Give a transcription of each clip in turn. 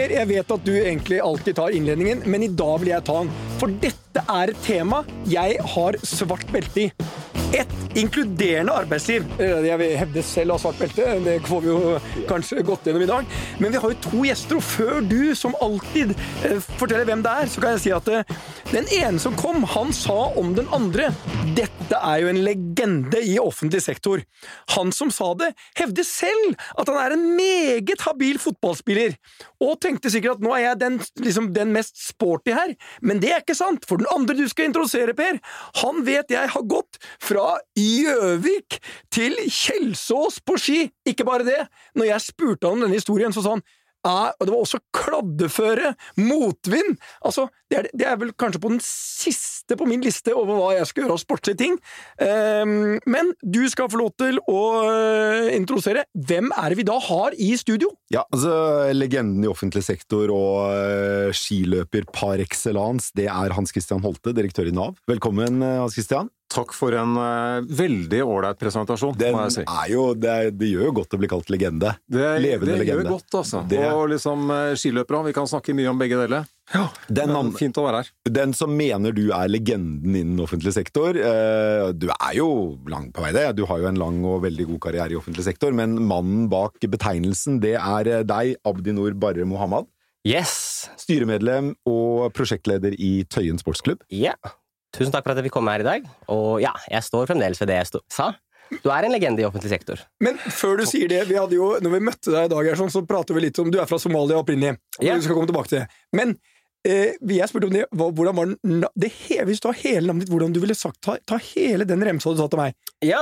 Per, jeg vet at du egentlig alltid tar innledningen, men I dag vil jeg ta den. For dette et tema jeg har svart belte I. Et inkluderende arbeidsliv. Jeg vil hevde selv av svart belte, det får vi jo kanskje gått gjennom I dag. Men vi har jo 2 gjester, og før du som alltid forteller hvem det så kan jeg si at den ene som kom, han sa om den andre, dette jo en legende I offentlig sektor. Han som sa det, hevde selv at han en meget habil fotballspiller, og tenkte sikkert at nå jeg den mest sporty her, men det ikke sant, for den andre du skal introdusere, Per, han vet jeg har gått fra Gjøvik til Kjelsås på ski. Ikke bare det, når jeg spurte han om denne historien, så sa han, og det var også kladdeføre, motvind. Altså, det vel kanskje på den siste på min liste over hva jeg skal gjøre av sportslige ting. Men du skal få lov til å introdusere. Hvem det vi da har I studio? Ja, altså, legenden I offentlig sektor og skiløper par excellence, det Hans Christian Holte, direktør I NAV. Velkommen, Hans Christian. Takk for en veldig ordentlig presentasjon, må jeg si. Det gjør jo godt å bli kalt legende. Levende legende. Det gjør godt, altså. Og liksom skiløpere, vi kan snakke mye om begge deler. Ja, fint å være her. Den som mener du legenden innen offentlig sektor, du jo langt på vei det. Du har jo en lang og veldig god karriere I offentlig sektor, men mannen bak betegnelsen, det deg, Abdinur Barre Mohammad. Yes! Styremedlem og prosjektleder I Tøyen Sportsklubb. Ja. Tusen takk for at vi kom her I dag, og ja, jeg står fremdeles ved det jeg sa. Du en legende I offentlig sektor. Men før du sier det, når vi møtte deg I dag, så prater vi litt om, du fra Somalia opprinnelig, og du skal komme tilbake til det. Men jeg spurte om det, hvordan var den, hvis du har hele navnet ditt, hvordan du ville sagt, ta hele den remsa du sa til meg. Ja,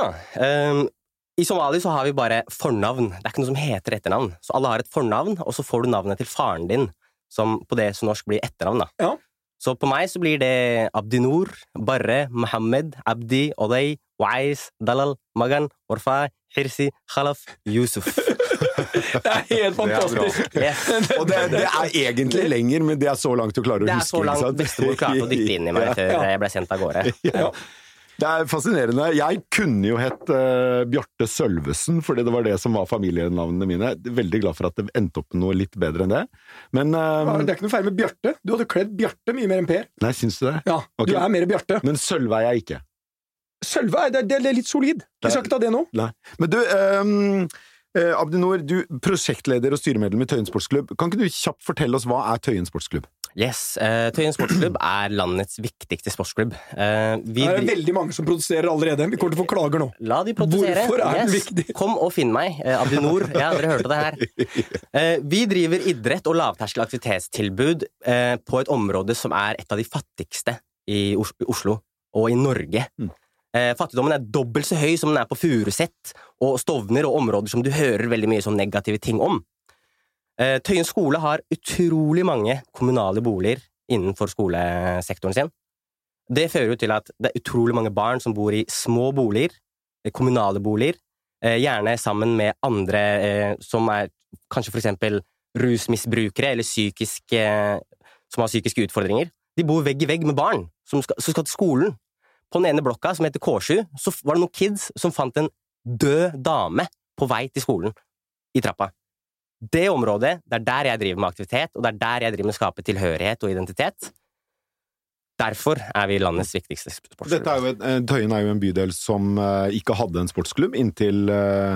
I Somalia så har vi bare fornavn, det ikke noe som heter etternavn, så alle har et fornavn, og så får du navnet til faren din, som på det som norsk blir etternavn da. Ja. Så på meg så blir det Abdinur, Barre, Mohammed, Abdi, Odey, Wais, Dalal, Magan, Orfa, Hirsi, Khalaf, Yusuf. Det helt fantastisk. Yes. Og det egentlig lenger, men det så langt du klarer å huske. Det så langt bestemor klarte å dytte inn I meg før jeg ble sendt av gårde. Ja. Det fascinerende. Jeg kunne jo hett Bjarte Sølvesen, fordi det var det som var familienavnene mine. Veldig glad for at det endte opp noe litt bedre enn det. Men, det ikke noe feil med Bjarte. Du hadde kledd Bjarte mye mer enn Per. Nei, syns du det? Ja, okay. Du mer Bjarte. Men Sølve jeg ikke. Sølve det litt solid. Vi skal ikke ta det nå. Nei. Men du, Abdinur, du prosjektleder og styremedlem I Tøyen Sportsklubb. Kan ikke du kjapt fortelle oss hva Tøyen Sportsklubb? Yes, Tøyen Sportsklubb landets viktigste sportsklubb. Det veldig mange som protesterer allerede. Vi kommer til å få klager nå. La de protestere. Hvorfor den viktig? Kom og finn meg, Abdinur. Ja, dere hørte det her. Vi driver idrett og lavterskel aktivitetstilbud på et område som et av de fattigste I Oslo og I Norge. Fattigdommen dobbelt så høy som den på Furuset og Stovner og områder som du hører veldig mye sånn negative ting om. Tøyen skole har utrolig mange kommunale boliger innenfor skolesektoren sin. Det fører jo til at det utrolig mange barn som bor I små boliger, kommunale boliger, gjerne sammen med andre som kanskje for eksempel rusmisbrukere eller som har psykiske utfordringer. De bor vegg I vegg med barn som skal til skolen. På den ene blokka, som heter K7, så var det noen kids som fant en død dame på vei til skolen I trappa. Det området, det der jeg driver med aktivitet, og det der jeg driver med å skape tilhørighet og identitet. Derfor vi landets viktigste sportsklubb. Tøyen jo en bydel som ikke hadde en sportsklubb inntil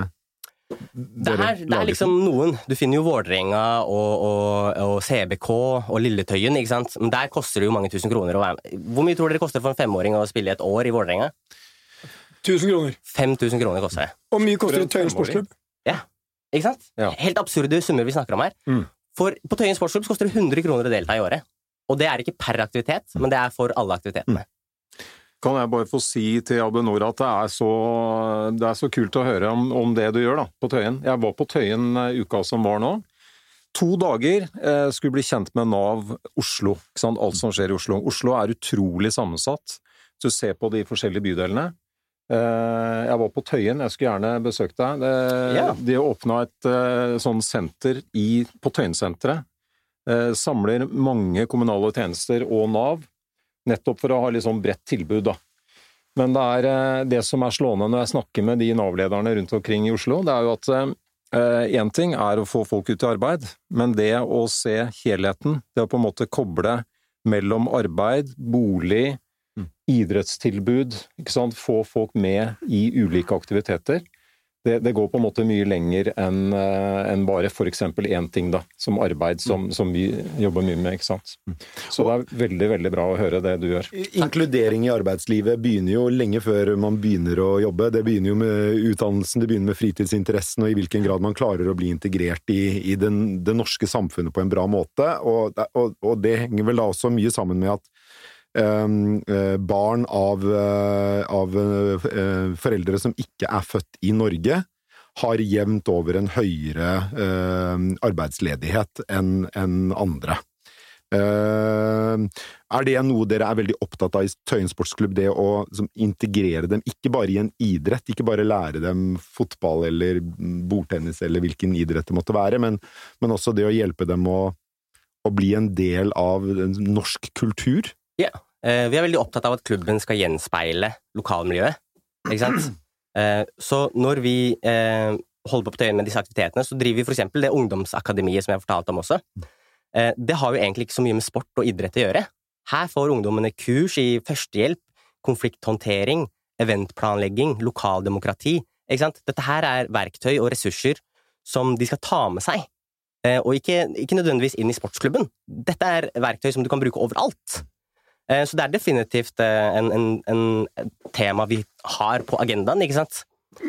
det liksom noen. Du finner jo Vårdrenga og CBK og Lilletøyen, ikke sant? Men der koster det jo mange tusen kroner. Hvor mye tror dere koster for en 5-åring å spille et år I Vårdrenga? 1000 kroner. 5000 kroner koster det. Og mye koster Tøyen sportsklubb? Ja, ikke sant? Ja. Helt absurde summer vi snakker om her. For på Tøyen sportsklubb koster det 100 kroner å delta I året. Og det ikke per aktivitet, men det for alle aktivitetene. Kan jeg bare få si til Abdinur at det så kult å høre om det du gjør da, på Tøyen. Jeg var på Tøyen uka som var nå. 2 dager skulle bli kjent med NAV Oslo, ikke sant? Alt som skjer I Oslo. Oslo utrolig sammensatt. Så se på de forskjellige bydelene. Jeg var på Tøyen, jeg skulle gjerne besøkt deg. De åpnet et sånn senter på Tøyensenteret. Samler mange kommunale tjenester og NAV, nettopp for å ha litt sånn bredt tilbud da. Men det som slående når jeg snakker med de NAV-lederne rundt omkring I Oslo, det jo at En ting å få folk ut i arbeid, men det å se helheten, det å på en måte koble mellom arbeid, bolig, idrettstilbud, ikke sant? Få folk med i ulike aktiviteter. Det går på en måte mye lenger enn bare for eksempel en ting da, som arbeid, som vi jobber mye med, ikke sant? Så det veldig, veldig bra å høre det du gjør. Inkludering i arbeidslivet begynner jo lenge før man begynner å jobbe. Det begynner jo med utdannelsen, det begynner med fritidsinteressen, og i hvilken grad man klarer å bli integrert i det norske samfunnet på en bra måte. Og det henger vel da også mye sammen med at barn av foreldre som ikke født i Norge har jevnt over en høyere arbeidsledighet enn andre. Det noe dere veldig opptatt av i Tøyen Sportsklubb, det å integrere dem, ikke bare i en idrett, ikke bare lære dem fotball eller bordtennis eller hvilken idrett det måtte være, men også det å hjelpe dem å bli en del av norsk kultur? Ja, vi veldig opptatt av at klubben skal gjenspeile lokalmiljøet, ikke sant? Så når vi holder på Tøyen med disse aktivitetene, så driver vi for eksempel det ungdomsakademiet som jeg har fortalt om også. Det har jo egentlig ikke så mye med sport og idrett å gjøre. Her får ungdommene kurs i førstehjelp, konflikthåndtering, eventplanlegging, lokaldemokrati, ikke sant? Dette her verktøy og ressurser som de skal ta med seg, og ikke nødvendigvis inn i sportsklubben. Dette verktøy som du kan bruke overalt. Så det definitivt en tema vi har på agendaen, ikke sant?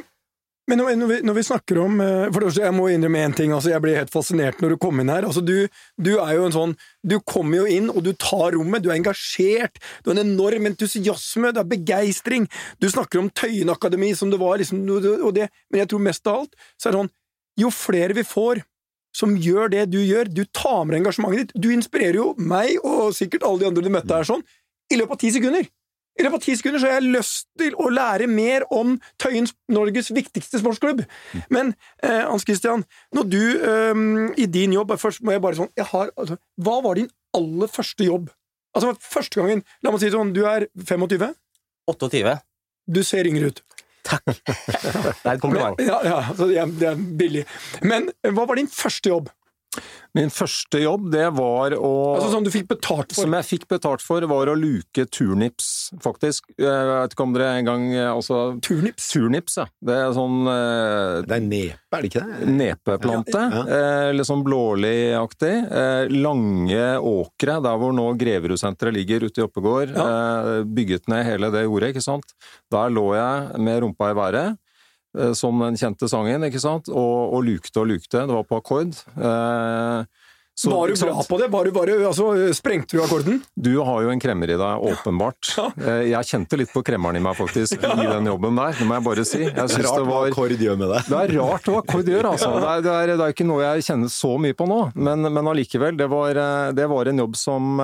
Men når vi snakker om, for det første, jeg må innrømme en ting, altså jeg blir helt fascinert når du kommer inn her, altså du jo en sånn, du kommer jo inn og du tar rommet, du engasjert, du har en enorm entusiasme, det begeistring, du snakker om Tøyen Akademi som det var liksom, og det, men jeg tror mest av alt, så det sånn, jo flere vi får som gjør det du gjør, du tar med engasjementet ditt, du inspirerer jo meg og sikkert alle de andre du møtte her sånn, i løpet av 10 sekunder. I løpet av 10 sekunder så har jeg lyst til å lære mer om Tøyens, Norges viktigste sportsklubb. Men, Hans Christian, når du i din jobb, først må jeg bare sånn, hva var din aller første jobb? Altså første gangen, la meg si sånn, du 25? 28. Du ser yngre ut. Takk. Det et kompliment. Ja, så det billig. Men hva var din første jobb? Min første jobb, det var å... Altså som du fikk betalt for? Som jeg fikk betalt for, var å luke turnips, faktisk. Jeg vet ikke om dere en gang... Altså, turnips? Turnips, ja. Det sånn... Det nepe, det ikke det? Nepeplante. Litt sånn blålig-aktig. Lange åkre, der hvor nå Greverudsenteret ligger ute i Oppegård. Bygget ned hele det jordet, ikke sant? Der lå jeg med rumpa i været. Som den kjente sangen, ikke sant? Og lukte. Det var på akkord. Var du bra på det? Altså, sprengte du akkorden? Du har jo en kremmer i deg, åpenbart. Jeg kjente litt på kremmeren i meg, faktisk, i den jobben der. Det må jeg bare si. Jeg synes rart hva akkord gjør med deg. Det rart hva akkord gjør, altså. Det er ikke noe jeg kjenner så mye på nå. Men allikevel, det var en jobb som...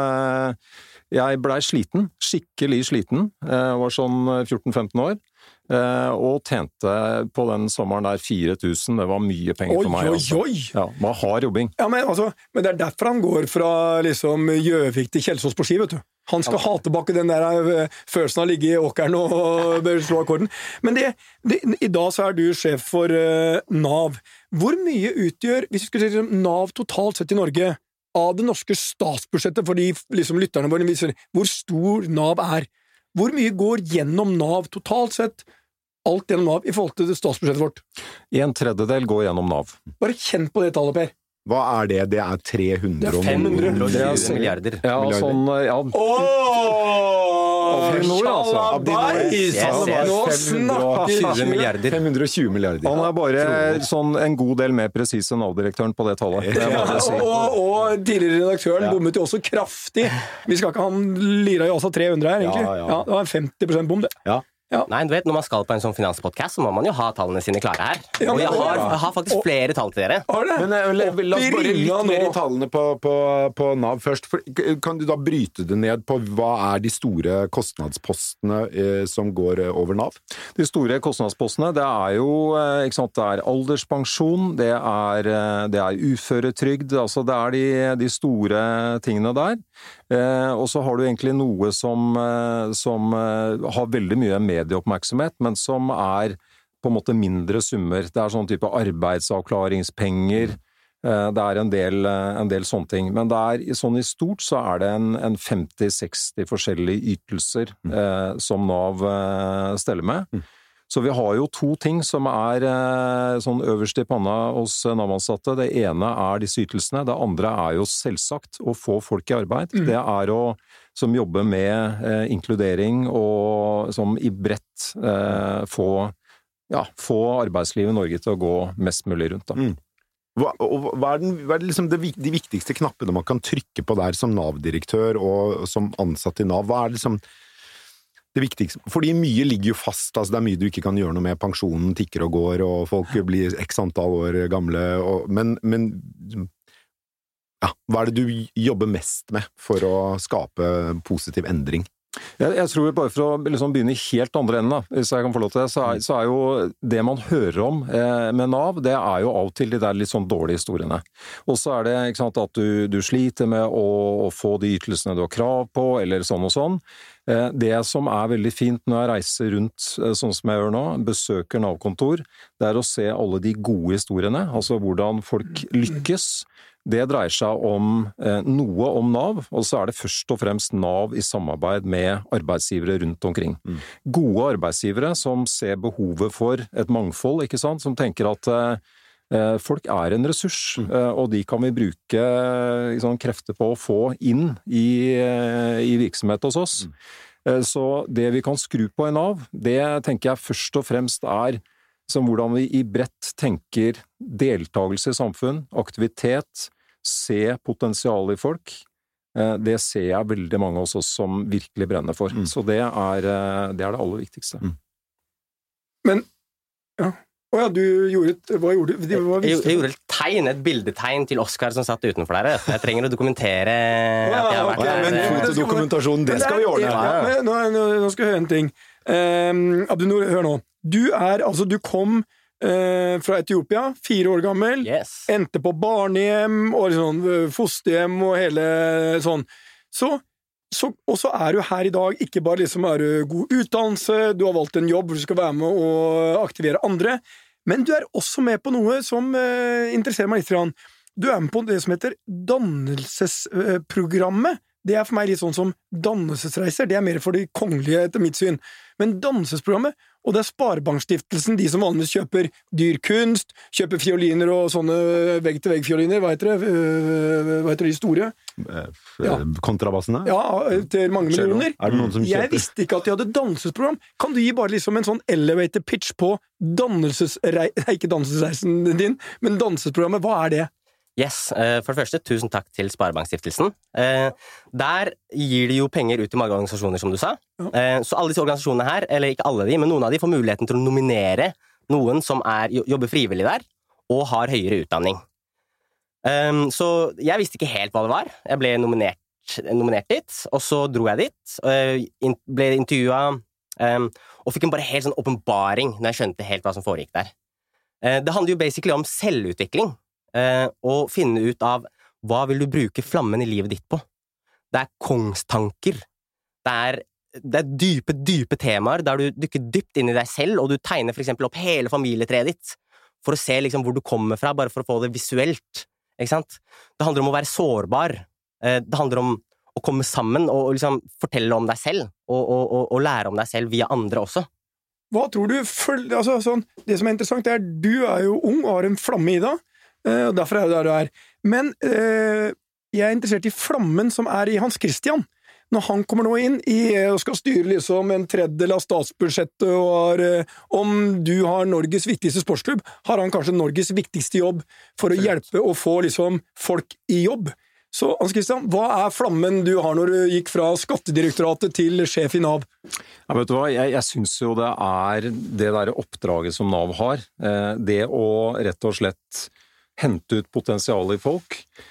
Jeg ble sliten, skikkelig sliten. Jeg var sånn 14-15 år. Og tjente på den sommeren der 4000, det var mye penger for meg. Oi! Ja, man har jobbing. Ja, men det derfor han går fra liksom Gjøvik til Kjelsås på ski, vet du. Han skal ha tilbake den der følelsen av å ligge i åkeren og slå akkorden. Men i dag så du sjef for NAV. Hvor mye utgjør, hvis vi skulle si NAV totalt sett i Norge, av det norske statsbudsjettet for de liksom, lytterne våre, hvor stor NAV Hvor mye går gjennom NAV totalt sett, alt gjennom NAV, i forhold til det statsbudsjettet vårt? 1/3 går gjennom NAV. Bare kjenn på det tallet, Per. Hva det? Det 300 Det 520 milliarder. Ja, sånn, ja. Avinor, altså. Nå snakker 20 milliarder. 520 milliarder. Han bare sånn en god del mer presis enn NAV-direktøren på det tallet. Og tidligere redaktøren bommet jo også kraftig. Vi skal ikke ha han lira jo også 300 her, egentlig. Ja, det var en 50% bom, det. Ja. Nei, du vet, når man skal på en sånn finanspodcast, så må man jo ha tallene sine klare her. Og jeg har faktisk flere tall til dere. Men la oss bare litt mer i tallene på NAV først. Kan du da bryte det ned på hva de store kostnadspostene som går over NAV? De store kostnadspostene, det jo, ikke sant, det alderspensjon, det uføretrygd, altså det de store tingene der. Og så har du egentlig noe som har veldig mye medieoppmerksomhet, men som på på en måte mindre summer. Det sånn type arbeidsavklaringspenger, det en del sånne ting. Men sånn i stort så det en 50-60 forskjellige ytelser som NAV steller med. Så vi har jo 2 ting som sånn øverst i panna hos NAV-ansatte. Det ene disse ytelsene, det andre jo selvsagt å få folk i arbeid. Det som jobber med inkludering og som i bredt få arbeidslivet i Norge til å gå mest mulig rundt da. Hva liksom de viktigste knappene man kan trykke på der som NAV-direktør og som ansatt i NAV? Hva liksom det viktigste? Fordi mye ligger jo fast, altså det mye du ikke kan gjøre noe med, pensjonen tikker og går, og folk blir x antall år gamle, men hva det du jobber mest med for å skape positiv endring? Jeg tror bare for å liksom begynne i helt andre enden, hvis jeg kan få lov til det, så jo det man hører om med NAV, det jo av og til de der litt sånn dårlige historiene. Og så det ikke sant, at du sliter med å få de ytelsene du har krav på, eller sånn og sånn. Det som veldig fint når jeg reiser rundt, sånn som jeg gjør nå, besøker NAV-kontor, det å se alle de gode historiene, altså hvordan folk lykkes. Det dreier seg om noe om NAV, og så det først og fremst NAV i samarbeid med arbeidsgivere rundt omkring. Gode arbeidsgivere som ser behovet for et mangfold, ikke sant? Som tenker at folk en ressurs, og de kan vi bruke krefter på å få inn i virksomhet hos oss. Så det vi kan skru på i NAV, det tenker jeg først og fremst som hvordan vi i bredt tenker deltagelse i samfunn, aktivitet, se potensial i folk. Det ser jeg veldig mange hos oss som virkelig brenner for. Så det det aller viktigste. Men, du gjorde hva gjorde du? Jeg gjorde et bildetegn til Oskar som satt utenfor der. Jeg trenger å dokumentere at jeg har vært der. Men fotodokumentasjonen, det skal vi ordne. Nå skal jeg høre en ting. Abdinur, hør nå. Du kom fra Etiopia, 4 år gammel, endte på barnehjem og sånn, fosterhjem og hele sånn. Og så du her i dag, ikke bare liksom du god utdannelse, du har valgt en jobb hvor du skal være med og aktivere andre, men du også med på noe som interesserer meg litt grann. Du med på det som heter dannelsesprogrammet. Det for meg litt sånn som dannelsesreiser, det mer for de kongelige etter mitt syn. Men dannelsesprogrammet, og det Sparebankstiftelsen, de som vanligvis kjøper dyr kunst, kjøper fioliner og sånne vegg-til-vegg-fioliner, hva heter de store? Kontrabassene? Ja, til mange millioner. Det noen som kjøper? Jeg visste ikke at de hadde dannelsesprogram. Kan du gi bare liksom en sånn elevator pitch på ikke dannelsesreisen din, men dannelsesprogrammet, hva det? Yes, for det første, tusen takk til Sparebankstiftelsen. Der gir de jo penger ut til mange organisasjoner, som du sa. Så alle disse organisasjonene her, eller ikke alle de, men noen av de får muligheten til å nominere noen som jobber frivillig der, og har høyere utdanning. Så jeg visste ikke helt hva det var. Jeg ble nominert dit, og så dro jeg dit, ble intervjuet, og fikk en bare helt sånn åpenbaring når jeg skjønte helt hva som foregikk der. Det handler jo basically om selvutvikling, og finne ut av hva vil du bruke flammen i livet ditt på. Det kongstanker. Det dype temaer der du dykker dypt inn i deg selv, og du tegner for eksempel opp hele familietreet ditt for å se liksom hvor du kommer fra, bare for å få det visuelt. Ikke sant? Det handler om å være sårbar. Det handler om å komme sammen og liksom fortelle om deg selv, og lære om deg selv via andre også. Hva tror du? Det som interessant du jo ung og har en flamme i deg, og derfor du der du Men jeg interessert i flammen som i Hans Christian. Når han kommer nå inn og skal styre liksom en tredjedel av statsbudsjettet, og om du har Norges viktigste sportsklubb, har han kanskje Norges viktigste jobb for å hjelpe å få liksom folk i jobb. Så Hans Christian, hva flammen du har når du gikk fra Skattedirektoratet til sjef i NAV? Ja, vet du hva? Jeg synes jo det det der oppdraget som NAV har, det å rett og slett hente ut potensial i folk,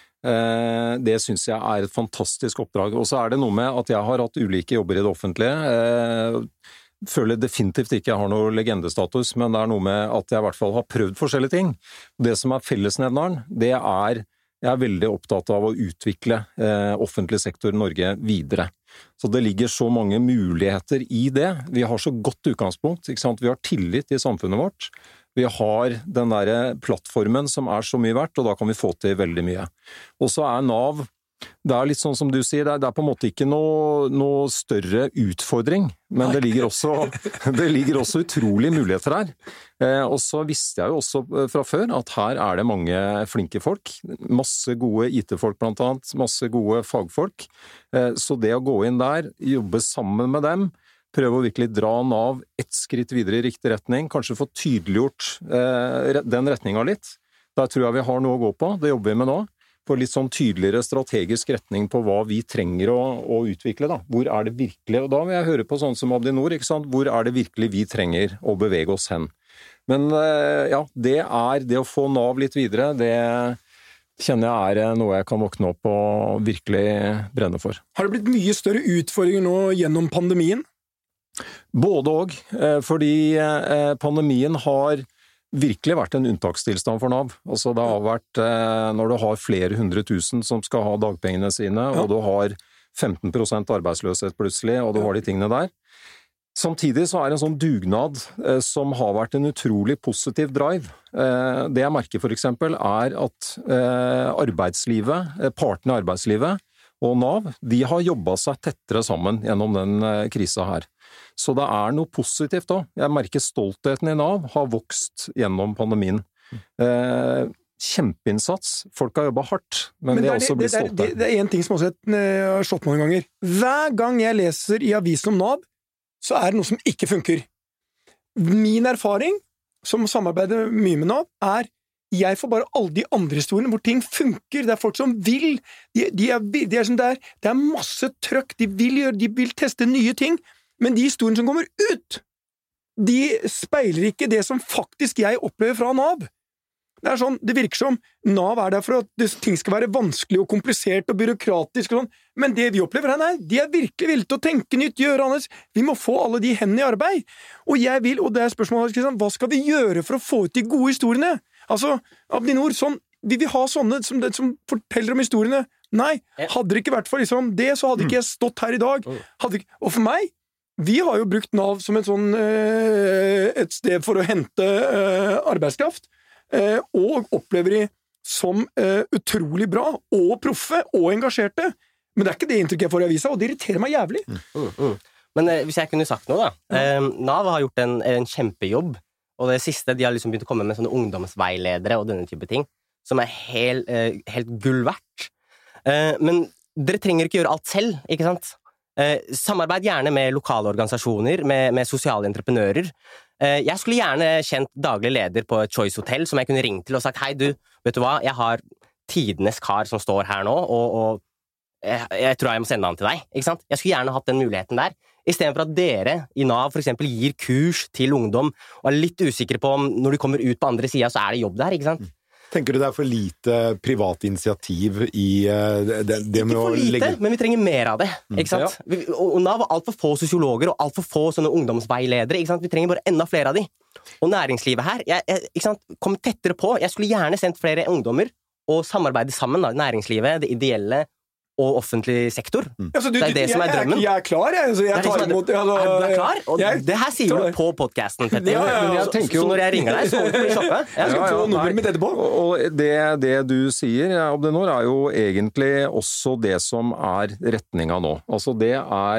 det synes jeg et fantastisk oppdrag. Og så det noe med at jeg har hatt ulike jobber i det offentlige. Føler definitivt ikke jeg har noe legendestatus, men det noe med at jeg i hvert fall har prøvd forskjellige ting. Det som fellesnevneren, det Jeg veldig opptatt av å utvikle offentlig sektor i Norge videre. Så det ligger så mange muligheter i det. Vi har så godt utgangspunkt, ikke sant? Vi har tillit i samfunnet vårt. Vi har den der plattformen som så mye verdt, og da kan vi få til veldig mye. Og så NAV, det litt sånn som du sier, det på en måte ikke noe større utfordring, men det ligger også utrolige muligheter her. Og så visste jeg jo også fra før at her det mange flinke folk, masse gode IT-folk blant annet, masse gode fagfolk. Så det å gå inn der, jobbe sammen med dem, prøve å virkelig dra NAV ett skritt videre i riktig retning, kanskje få tydeliggjort den retningen litt. Der tror jeg vi har noe å gå på, det jobber vi med nå. På litt sånn tydeligere strategisk retning på hva vi trenger å utvikle da. Hvor det virkelig, og da vil jeg høre på sånn som Abdinor, ikke sant? Hvor det virkelig vi trenger å bevege oss hen. Men ja, det å få NAV litt videre, det kjenner jeg noe jeg kan våkne opp og virkelig brenne for. Har det blitt mye større utfordringer nå gjennom pandemien? Både og, fordi pandemien har virkelig vært en unntakstilstand for NAV. Altså det har vært, når du har flere 100 000 som skal ha dagpengene sine, og du har 15% arbeidsløshet plutselig, og du har de tingene der. Samtidig så det en sånn dugnad som har vært en utrolig positiv drive. Det jeg merker for eksempel at arbeidslivet, partene i arbeidslivet og NAV, de har jobbet seg tettere sammen gjennom den krisa her. Så det noe positivt da. Jeg merker stoltheten i NAV har vokst gjennom pandemien. Kjempeinnsats. Folk har jobbet hardt, men de har også blitt stolte. Det en ting som også har slått mange ganger. Hver gang jeg leser i avisen om NAV, så det noe som ikke funker. Min erfaring, som samarbeider mye med NAV, jeg får bare alle de andre historiene hvor ting funker. Det folk som vil. Det som det masse trøkk. De vil teste nye ting. Men de historiene som kommer ut, de speiler ikke det som faktisk jeg opplever fra NAV. Det sånn, det virker som NAV der for at ting skal være vanskelig og komplisert og byråkratisk og sånn, men det vi opplever her, de virkelig villige til å tenke nytt, gjøre annerledes. Vi må få alle de hendene i arbeid. Og det spørsmålet, hva skal vi gjøre for å få ut de gode historiene? Altså, Abdinor, vi vil ha sånne som forteller om historiene. Nei, hadde det ikke vært for det, så hadde ikke jeg stått her i dag. Og for meg, vi har jo brukt NAV som et sted for å hente arbeidskraft, og opplever de som utrolig bra, og proffe, og engasjerte. Men det ikke det inntrykket jeg får i avisa, og det irriterer meg jævlig. Men hvis jeg kunne sagt noe da, NAV har gjort en kjempejobb, og det siste, de har liksom begynt å komme med sånne ungdomsveiledere og denne type ting, som helt gull verdt. Men dere trenger ikke gjøre alt selv, ikke sant? Samarbeid gjerne med lokale organisasjoner, med sosiale entreprenører. Jeg skulle gjerne kjent daglig leder på et Choice Hotel som jeg kunne ringt til og sagt, hei du, vet du hva, jeg har tidenes kar som står her nå, og jeg tror jeg må sende han til deg, ikke sant? Jeg skulle gjerne hatt den muligheten der, i stedet for at dere i NAV for eksempel gir kurs til ungdom, og litt usikre på om når de kommer ut på andre siden, så det jobb der, ikke sant? Tenker du det for lite privat initiativ i det med å legge... Ikke for lite, men vi trenger mer av det, ikke sant? Ja. Og NAV har alt for få sosiologer og alt for få sånne ungdomsveiledere, ikke sant? Vi trenger bare enda flere av de. Og næringslivet her, ikke sant? Kom tettere på. Jeg skulle gjerne sendt flere ungdommer og samarbeide sammen, da. Næringslivet, det ideelle og offentlig sektor. Altså, det det som drømmen. Jeg klar, jeg. Så jeg tar imot... du klar? Og det her sier du på podcasten, Petter. Så når jeg ringer deg, så må du shoppe. Jeg skal få nummeret mitt etterpå. Og det du sier, Abdinor, jo egentlig også det som retninga nå. Altså det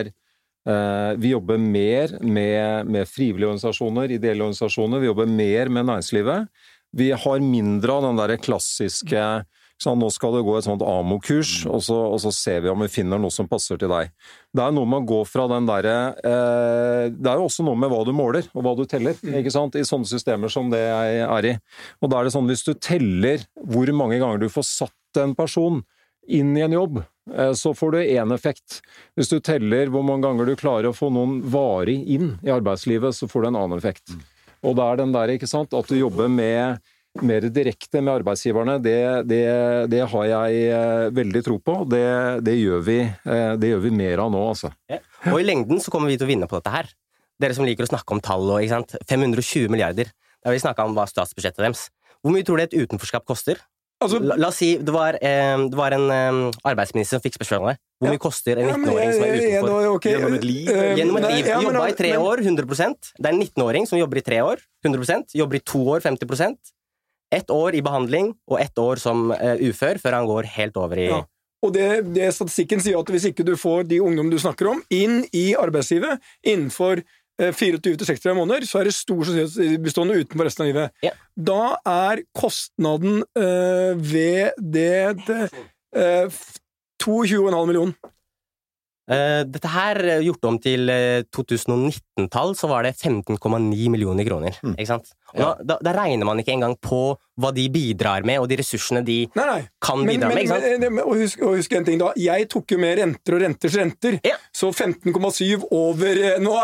vi jobber mer med frivillige organisasjoner, ideelle organisasjoner, vi jobber mer med næringslivet. Vi har mindre av den der klassiske sånn, nå skal det gå et sånt AMO-kurs, og så ser vi om vi finner noe som passer til deg. Det noe med å gå fra den der... det jo også noe med hva du måler, og hva du teller, ikke sant? I sånne systemer som det jeg i. Og da det sånn, hvis du teller hvor mange ganger du får satt en person inn i en jobb, så får du en effekt. Hvis du teller hvor mange ganger du klarer å få noen varig inn i arbeidslivet, så får du en annen effekt. Og det den der, ikke sant, at du jobber mer direkte med arbeidsgiverne, det har jeg veldig tro på. Det gjør vi mer av nå, altså. Ja. Og i lengden så kommer vi til å vinne på dette her. Dere som liker å snakke om tall, ikke sant? 520 milliarder. Da har vi snakket om hva statsbudsjettet deres. Hvor mye tror du et utenforskap koster? Altså, La oss si, det var en arbeidsminister som fikk spørsmålet. Hvor mye koster en 19-åring som er utenfor? Gjennom et liv. Gjennom et liv. Jobba i 3 år, 100%. Det er en 19-åring som jobber i 3 år, 100%. Jobber i 2 år, 50%. 1 år i behandling, og 1 år som ufør, før han går helt over i... Ja. Og det statistikken sier at hvis ikke du får de ungdom du snakker om, inn i arbeidslivet, innenfor 24-60 måneder, så er det stor sannsynlighet bestående utenfor resten av livet. Ja. Da er kostnaden ved det 22,5 millioner. Dette her, gjort om til 2019-tall, så var det 15,9 millioner kroner, ikke sant? Og da regner man ikke engang på hva de bidrar med, og de ressursene de kan bidra med, ikke sant? Og husk en ting da, jeg tok jo med renter og renters renter, så 15,7 over,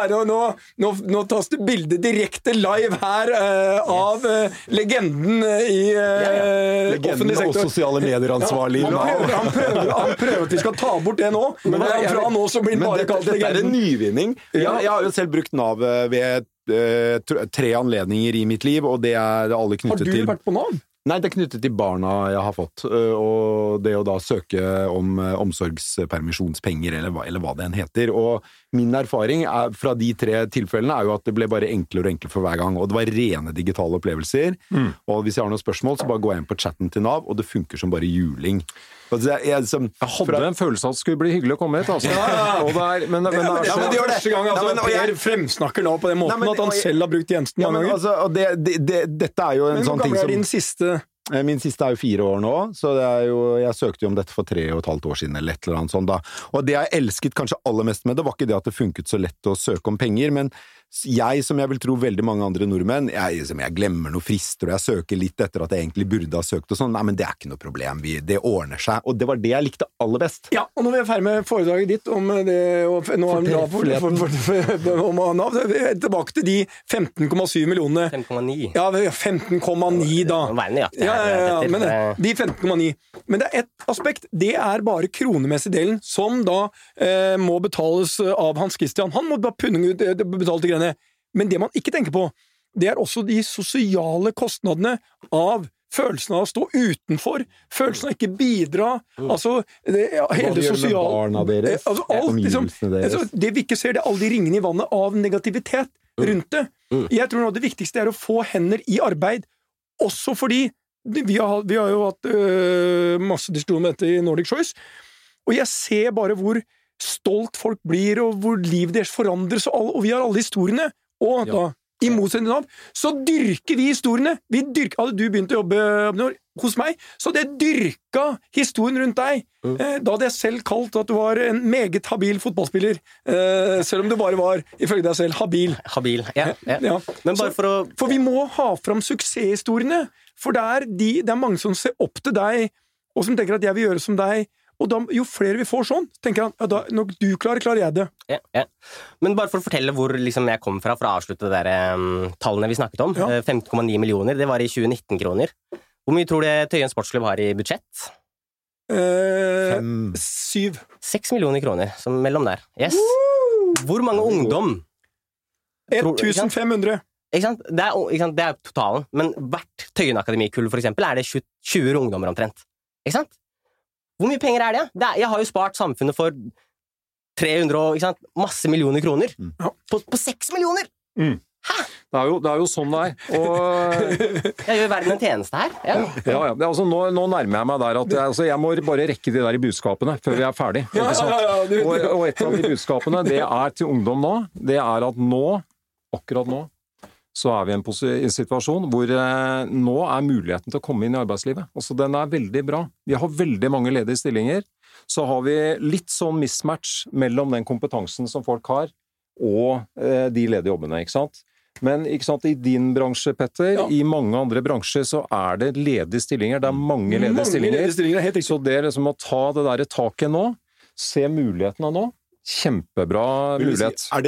nå tas det bildet direkte live her av legenden i offentlig sektor. Og sosiale medier-ansvarlig. Han prøver at vi skal ta bort det nå, men fra nå så blir det bare kalt legenden. Dette er en nyvinning. Jeg har jo selv brukt NAV ved 3 anledninger i mitt liv, og det er alle knyttet til... Har du vært på NAV? Nei, det er knyttet til barna jeg har fått, og det å da søke om omsorgspermisjonspenger, eller hva det enn heter. Og min erfaring fra de 3 tilfellene er jo at det ble bare enklere og enklere for hver gang, og det var rene digitale opplevelser. Og hvis jeg har noen spørsmål, så bare går jeg inn på chatten til NAV, og det funker som bare juling. Jeg hadde en følelse av at det skulle bli hyggelig å komme hit, altså. Men det er første gang Per fremsnakker nå på den måten at han selv har brukt tjenesten mange ganger. Dette er jo en sånn ting som... Men hvor gammel er din siste... Min siste er jo 4 år nå, så det er jo, jeg søkte jo om dette for 3,5 år siden, eller et eller annet sånt da. Og det jeg elsket kanskje aller mest med det, var ikke det at det funket så lett å søke om penger, men jeg, som jeg vil tro veldig mange andre nordmenn, jeg glemmer noe frister, og jeg søker litt etter at jeg egentlig burde ha søkt og sånn. Nei, men det er ikke noe problem, det ordner seg. Og det var det jeg likte aller best. Ja, og når vi er ferdig med foredraget ditt om det, og nå om NAV, tilbake til de 15,7 millionene. 15,9. Ja, 15,9 da. Men de 15,9. Men det er et aspekt, det er bare kronemessig delen, som da må betales av Hans Christian. Han må bare betale til greiene. Men det man ikke tenker på, det er også de sosiale kostnadene av følelsen av å stå utenfor, følelsen av ikke bidra, altså hele det sosiale... barna deres, omgivelsene deres. Det vi ikke ser, det er alle de ringene i vannet av negativitet rundt det. Jeg tror noe av det viktigste er å få hender i arbeid, også fordi vi har jo hatt masse diskusjon med dette i Nordic Choice, og jeg ser bare hvor stolt folk blir, og hvor livet deres forandres, og vi har alle historiene, og da, i motsetning av, så dyrker vi historiene. Hadde du begynt å jobbe hos meg, så det dyrka historien rundt deg. Da hadde jeg selv kalt at du var en meget habil fotballspiller, selv om du bare var, ifølge deg selv, habil. Habil, ja. Men bare for vi må ha fram suksesshistoriene, for det er mange som ser opp til deg, og som tenker at jeg vil gjøre som deg, og da, jo flere vi får sånn, tenker han, da, når du klarer jeg det. Ja. Men bare for å fortelle hvor liksom, jeg kom fra å avslutte de tallene vi snakket om, 15,9 millioner, det var i 2019-kroner. Hvor mye tror du Tøyen Sportsklubb har i budsjett? 7. 6 millioner kroner, som mellom der. Yes. Hvor mange ungdom? 1500. Ikke sant? Det er totalen, men hvert Tøyen Akademikull for eksempel er det 20 ungdommer omtrent. Ikke sant? Hvor mye penger er det? Jeg har jo spart samfunnet for 300 og masse millioner kroner. På 6 millioner! Hæ? Det er jo sånn det er. Og... jeg gjør verden en tjeneste her. Ja. Altså, nå nærmer jeg meg der at jeg må bare rekke de der i budskapene før vi er ferdig. Og et av de budskapene, det er til ungdom nå, det er at akkurat nå, så er vi i en situasjon hvor nå er muligheten til å komme inn i arbeidslivet. Altså, den er veldig bra. Vi har veldig mange ledige stillinger. Så har vi litt sånn mismatch mellom den kompetansen som folk har, og de ledige jobbene, ikke sant? Men ikke sant, i din bransje, Petter, i mange andre bransjer så er det ledige stillinger. Det er mange ledige stillinger. Så det er liksom å ta det der taket nå, se mulighetene nå. Kjempebra mulighet. Er det lett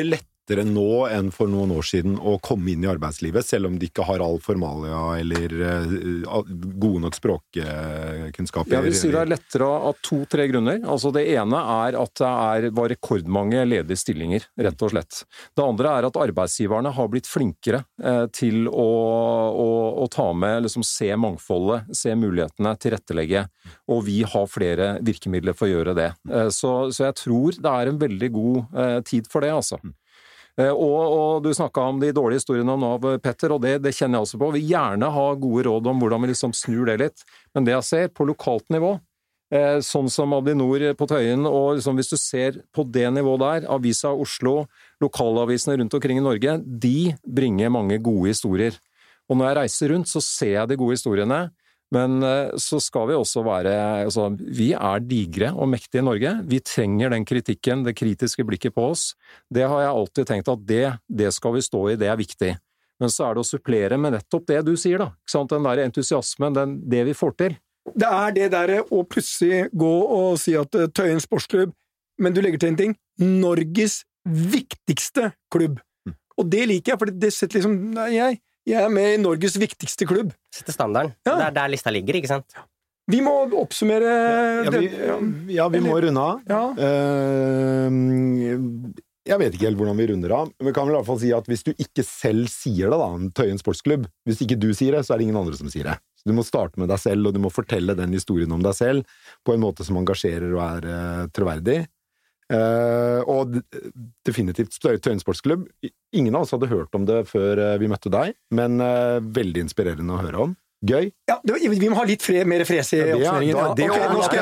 lettere nå enn for noen år siden å komme inn i arbeidslivet, selv om de ikke har all formalia eller gode nok språkkunnskaper? Jeg vil si det lettere av 2-3 grunner. Altså det ene at det var rekordmange ledige stillinger, rett og slett. Det andre at arbeidsgiverne har blitt flinkere til å ta med, liksom se mangfoldet, se mulighetene, tilrettelegge, og vi har flere virkemidler for å gjøre det. Så jeg tror det en veldig god tid for det, altså. Og du snakket om de dårlige historiene om Nav, Petter, og det kjenner jeg også på. Vi gjerne har gode råd om hvordan vi liksom snur det litt, men det jeg ser på lokalt nivå, sånn som Avinor på Tøyen, og liksom hvis du ser på det nivået der, Avisa Oslo, lokalavisene rundt omkring i Norge, de bringer mange gode historier. Og når jeg reiser rundt, så ser jeg de gode historiene, men så skal vi også altså, vi digre og mektige i Norge. Vi trenger den kritikken, det kritiske blikket på oss. Det har jeg alltid tenkt at det skal vi stå i, det viktig. Men så det å supplere med nettopp det du sier da. Ikke sant? Den der entusiasmen, det vi får til. Det det der å plutselig gå og si at Tøyen Sportsklubb, men du legger til en ting, Norges viktigste klubb. Og det liker jeg, for det setter liksom, jeg med i Norges viktigste klubb. Setter standarden. Ja. Det der lista ligger, ikke sant? Vi må oppsummere... vi må runde av. Ja. Jeg vet ikke helt hvordan vi runder av, men vi kan vel i hvert fall si at hvis du ikke selv sier det da, Tøyen Sportsklubb, hvis ikke du sier det, så det ingen andre som sier det. Så du må starte med deg selv, og du må fortelle den historien om deg selv på en måte som engasjerer og troverdig. Og definitivt Tøyen Sportsklubb. Ingen av oss hadde hørt om det før vi møtte deg, men veldig inspirerende å høre om. Gøy. Ja, vi må ha litt mer fres i oppsummeringen. Nå skal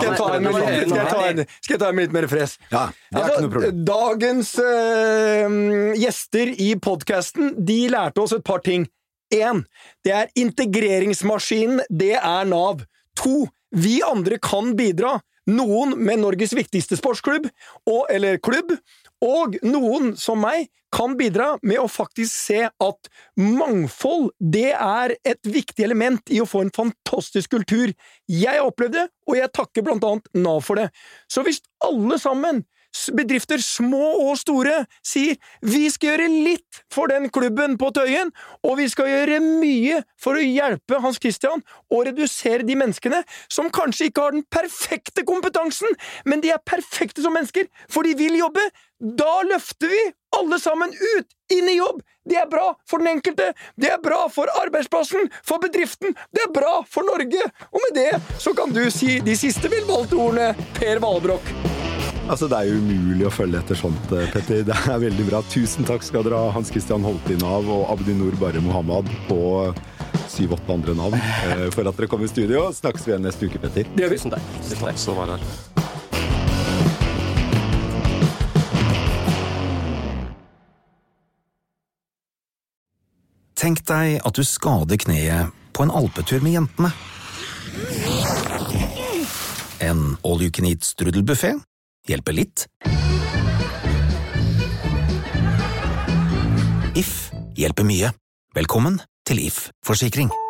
jeg ta en litt mer fres. Ja, det ikke noe problem. Dagens gjester i podcasten, de lærte oss et par ting. 1. Det integreringsmaskinen, det NAV. 2. Vi andre kan bidra. Noen med Norges viktigste sportsklubb, eller klubb, og noen som meg kan bidra med å faktisk se at mangfold, det et viktig element i å få en fantastisk kultur. Jeg opplevde det, og jeg takker blant annet NAV for det. Så hvis alle sammen, bedrifter små og store, sier vi skal gjøre litt for den klubben på Tøyen, og vi skal gjøre mye for å hjelpe Hans Christian og redusere de menneskene som kanskje ikke har den perfekte kompetansen, men de perfekte som mennesker, for de vil jobbe, da løfter vi alle sammen ut, inn i jobb. Det bra for den enkelte, det bra for arbeidsplassen, for bedriften, det bra for Norge. Og med det så kan du si de siste velvalgte ordene, Per Valbrokk. Altså, det jo umulig å følge etter sånt, Petter. Det veldig bra. Tusen takk skal dere ha, Hans Christian Holtin av og Abdinur Bare Mohammed på 7-8 andre navn for at dere kom i studio. Snakkes vi igjen neste uke, Petter. Det gjør vi. Tusen takk. Så var det her. Tenk deg at du skader kneet på en alpetur med jentene. En all-you-can-eat strudelbuffet hjelper litt. If hjelper mye. Velkommen til If Forsikring.